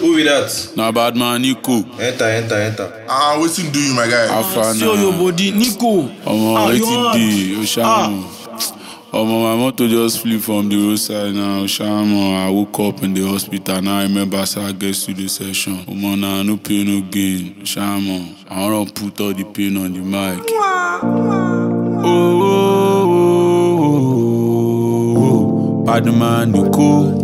Who with that? Na bad man Nico. Enter. Wetin do you, my guy? Afana. See your body, Nico. Wetin dey? Oshamo. My motor just flew from the roadside now. Oshamo. I woke up in the hospital. Now I remember say I get studio session. Nah, no pain, no gain. Oshamo. I wanna put all the pain on the mic. Bad man Nico.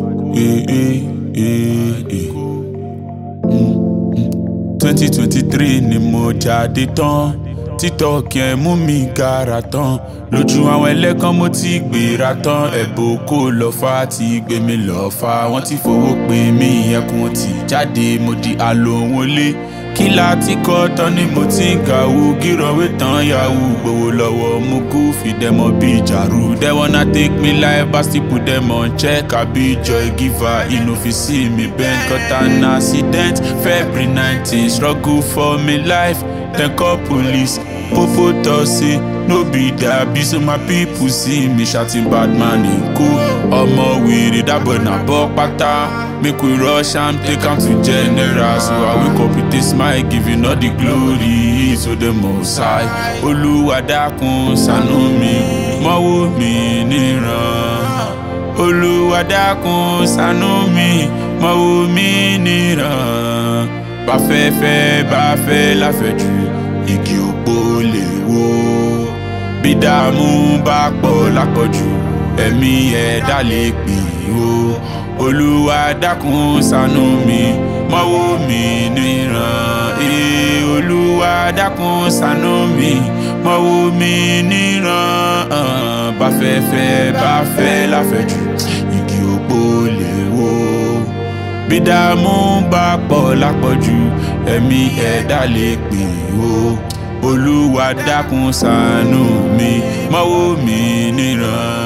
2023 ni mo jáde tán, TikTok yẹn mú mi gara tán, lójú àwọn ẹlẹ́kan mo ti gbéra tán, ẹ̀bùn kò lọ fà tí gbé mi lọ fà, wọ́n ti fowó pè mí ẹkùn ti jáde mo di àlòwọlé, kí láti kọ́ tán ni mo ti ń kàwú, gírọ̀wé tán yahoo, gbowó lọ́wọ́ mo kú fi dẹ́mọ̀ bí ìjàrú, they wanna take me life but still put them on check, I be joy giver, you no fit see me bend, got an accident, February 19, struggle for me life, then call police, Popo tossy, no be that be so my people see me shouting bad man in cool, omo weary that boy na bok pata, make we rush and take am to general, so I wake up with a smile, giving all the glory, so the most high, Olúwa dákun ṣàánú mi, má wò mí níran, Olúwa dákun ṣàánú mi, má wò mí níran, bá fẹ́ láfẹ̀jù, igi òpó lè wó, bí dààmú bá pọ̀ lápọ̀jù, ẹ̀mí ẹ̀dá lè pè ó, Olúwa dákun ṣàánú mi, má wò mí níran, Olúwa dákun ṣàánú mi, má wò mí níran, bá fẹ́ láfẹ̀jù, igi òpó lè wó, bí dààmú bá pọ̀ lápọ̀jù, ẹ̀mí ẹ̀dá lè pè ó, Olúwa dákun ṣàánú mi, má wò mí níran.